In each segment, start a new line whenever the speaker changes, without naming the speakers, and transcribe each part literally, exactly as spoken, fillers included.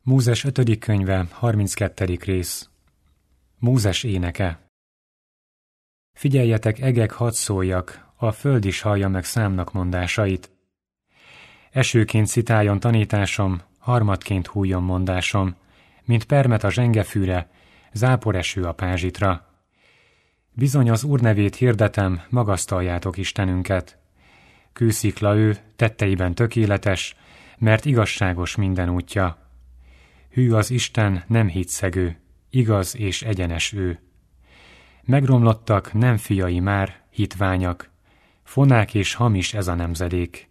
Mózes ötödik könyve, harminckettedik rész. Mózes éneke. Figyeljetek, egek, hadd szóljak, a föld is hallja meg számnak mondásait. Esőként szitáljon tanításom, harmadként hújjon mondásom, mint permet a zsengefűre, záporeső a pázsitra. Bizony az Úr nevét hirdetem, magasztaljátok Istenünket. Kőszikla ő, tetteiben tökéletes, mert igazságos minden útja. Hű az Isten, nem hitszegő, igaz és egyenes ő. Megromlottak, nem fiai már, hitványak, fonák és hamis ez a nemzedék.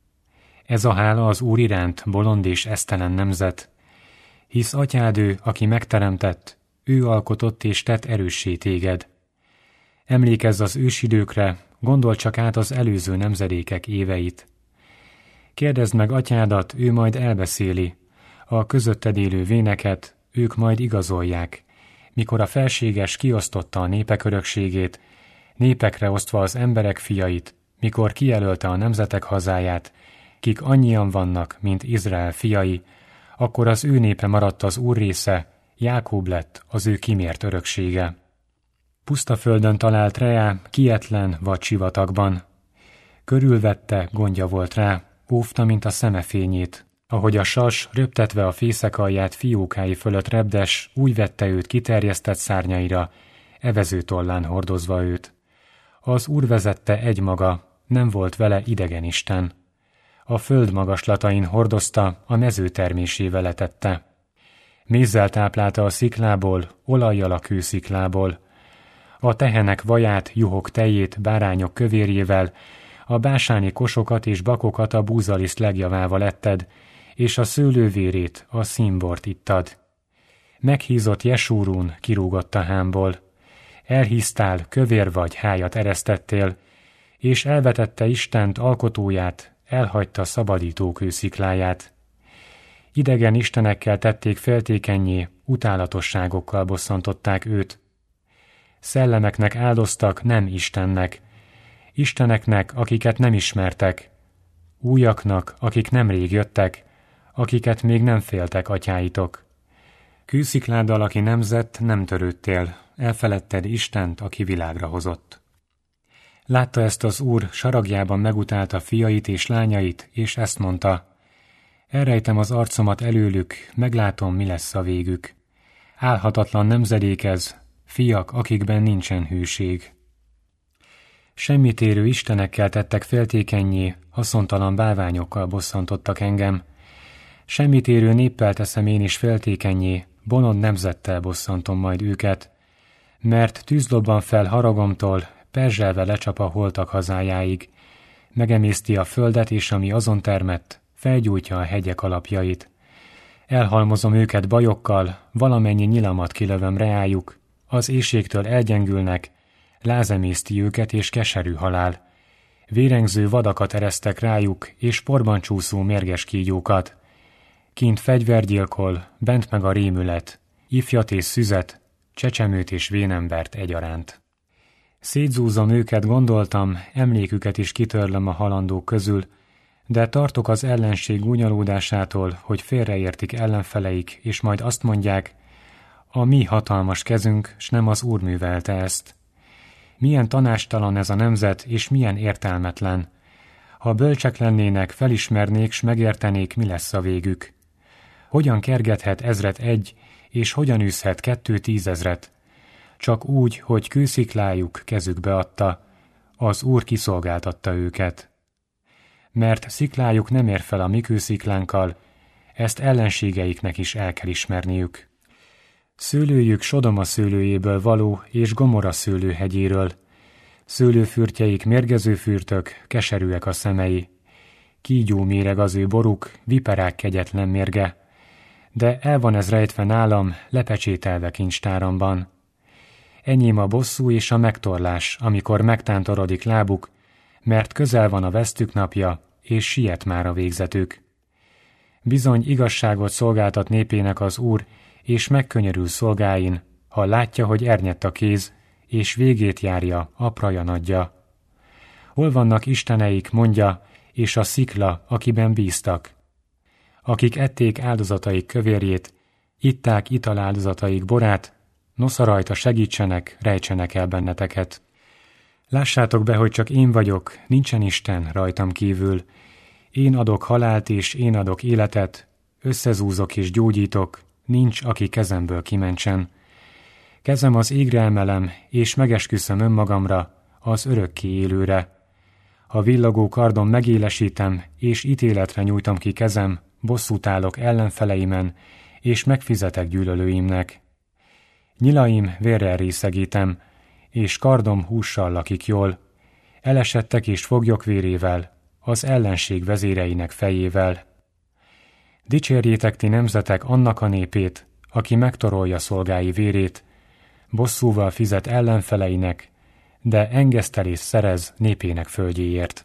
Ez a hála az Úr iránt, bolond és esztelen nemzet, hisz atyád ő, aki megteremtett, ő alkotott és tett erőssé téged. Emlékezz az ősidőkre, gondold csak át az előző nemzedékek éveit. Kérdezd meg atyádat, ő majd elbeszéli, a közötted élő véneket ők majd igazolják, mikor a felséges kiosztotta a népek örökségét, népekre osztva az emberek fiait, mikor kijelölte a nemzetek hazáját, kik annyian vannak, mint Izrael fiai, akkor az ő népe maradt az Úr része, Jákób lett az ő kimért öröksége. Puszta földön talált Reá, kietlen vagy sivatagban. Körülvette, gondja volt rá, óvta, mint a szeme fényét. Ahogy a sas, röptetve a fészek alját fiókái fölött repdes, úgy vette őt kiterjesztett szárnyaira, evező tollán hordozva őt. Az Úr vezette egymaga, nem volt vele idegen isten. A föld magaslatain hordozta, a mező termésével etette. Mézzel táplálta a sziklából, olajjal a kősziklából. A tehenek vaját, juhok tejét, bárányok kövérjével, a básáni kosokat és bakokat a búzaliszt legjavával etted, és a szőlővérét, a színbort ittad. Meghízott Jesúrún, kirúgott a hámból. Elhíztál, kövér vagy, hájat eresztettél, és elvetette Istent alkotóját, elhagyta szabadító kőszikláját. Idegen istenekkel tették féltékennyé, utálatosságokkal bosszantották őt. Szellemeknek áldoztak, nem Istennek, isteneknek, akiket nem ismertek, újaknak, akik nemrég jöttek, akiket még nem féltek atyáitok. Kőszikláddal, aki nemzett, nem törődtél, elfeledted Istent, aki világra hozott. Látta ezt az Úr, saragjában megutálta fiait és lányait, és ezt mondta: elrejtem az arcomat előlük, meglátom, mi lesz a végük. Álhatatlan nemzedék ez, fiak, akikben nincsen hűség. Semmitérő istenekkel tettek féltékennyé, haszontalan bálványokkal bosszantottak engem. Semmitérő néppel teszem én is féltékennyé, bolond nemzettel bosszantom majd őket, mert tűzlobban fel haragomtól, perzselve lecsap a holtak hazájáig, megemészti a földet, és ami azon termett, felgyújtja a hegyek alapjait. Elhalmozom őket bajokkal, valamennyi nyilamat kilövöm reájuk, az éhségtől elgyengülnek, lázemészti őket és keserű halál. Vérengző vadakat eresztek rájuk, és porban csúszó mérges kígyókat. Kint fegyvergyilkol, bent meg a rémület, ifjat és szüzet, csecsemőt és vénembert egyaránt. Szétzúzom őket, gondoltam, emléküket is kitörlöm a halandók közül, de tartok az ellenség gúnyolódásától, hogy félreértik ellenfeleik, és majd azt mondják: a mi hatalmas kezünk, s nem az Úr művelte ezt. Milyen tanástalan ez a nemzet, és milyen értelmetlen. Ha bölcsek lennének, felismernék, s megértenék, mi lesz a végük. Hogyan kergethet ezret egy, és hogyan űzhet kettő tízezret? Csak úgy, hogy kősziklájuk kezükbe adta, az Úr kiszolgáltatta őket. Mert sziklájuk nem ér fel a mi kősziklánkkal, ezt ellenségeiknek is el kell ismerniük. Szőlőjük Sodoma szőlőjéből való, és Gomorra szőlőhegyéről. Szőlőfürtjeik mérgező fürtök, keserűek a szemei. Kígyó méreg az ő boruk, viperák kegyetlen mérge. De el van ez rejtve nálam, lepecsételve kincstáramban. Enyém a bosszú és a megtorlás, amikor megtántorodik lábuk, mert közel van a vesztük napja, és siet már a végzetük. Bizony igazságot szolgáltat népének az Úr, és megkönyörül szolgáin, ha látja, hogy ernyedt a kéz, és végét járja, apraja nagyja. Hol vannak isteneik, mondja, és a szikla, akiben bíztak? akik ették áldozataik kövérjét, itták italáldozataik borát, nosza rajta segítsenek, rejtsenek el benneteket. Lássátok be, hogy csak én vagyok, nincsen Isten rajtam kívül. Én adok halált és én adok életet, összezúzok és gyógyítok, nincs, aki kezemből kimentsen. Kezem az égre emelem, és megesküszöm önmagamra, az örökké élőre. Ha villogó kardon megélesítem, és ítéletre nyújtom ki kezem, bosszút állok ellenfeleimen, és megfizetek gyűlölőimnek. Nyilaim vérrel részegítem, és kardom hússal lakik jól. Elesettek és foglyok vérével, az ellenség vezéreinek fejével. Dicsérjétek ti nemzetek annak a népét, aki megtorolja szolgái vérét, bosszúval fizet ellenfeleinek, de engesztelést szerez népének földjéért.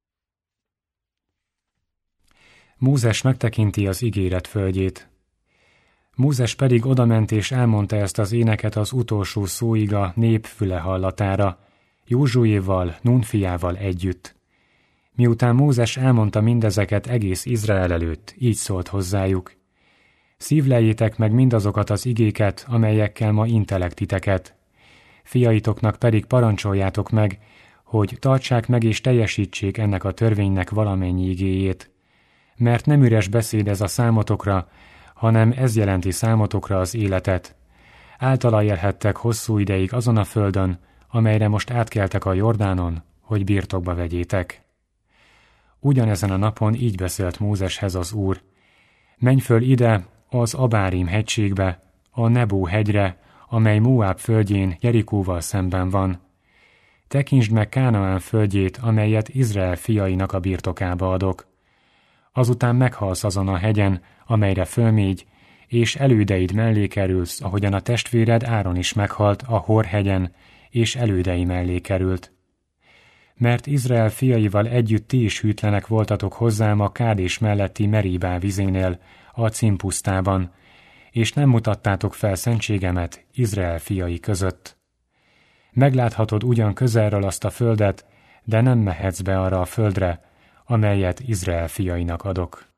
Mózes megtekinti az ígéret földjét. Mózes pedig odament és elmondta ezt az éneket az utolsó szóig a nép füle hallatára, Józsuéval, Nun fiával együtt. Miután Mózes elmondta mindezeket egész Izrael előtt, így szólt hozzájuk. Szívleljétek meg mindazokat az igéket, amelyekkel ma intelek titeket. Fiaitoknak pedig parancsoljátok meg, hogy tartsák meg és teljesítsék ennek a törvénynek valamennyi igéjét. Mert nem üres beszéd ez a számotokra, hanem ez jelenti számotokra az életet. Általa élhettek hosszú ideig azon a földön, amelyre most átkeltek a Jordánon, hogy birtokba vegyétek. Ugyanezen a napon így beszélt Mózeshez az Úr. Menj föl ide, az Abárim hegységbe, a Nebó hegyre, amely Móáb földjén Jerikóval szemben van. Tekintsd meg Kánaán földjét, amelyet Izrael fiainak a birtokába adok. Azután meghalsz azon a hegyen, amelyre fölmégy, és elődeid mellé kerülsz, ahogyan a testvéred Áron is meghalt a Hor hegyen, és elődei mellé került. Mert Izrael fiaival együtt ti is hűtlenek voltatok hozzám a Kádés melletti Meribá vizénél, a Címpusztában, és nem mutattátok fel szentségemet Izrael fiai között. Megláthatod ugyan közelről azt a földet, de nem mehetsz be arra a földre, amelyet Izrael fiainak adok.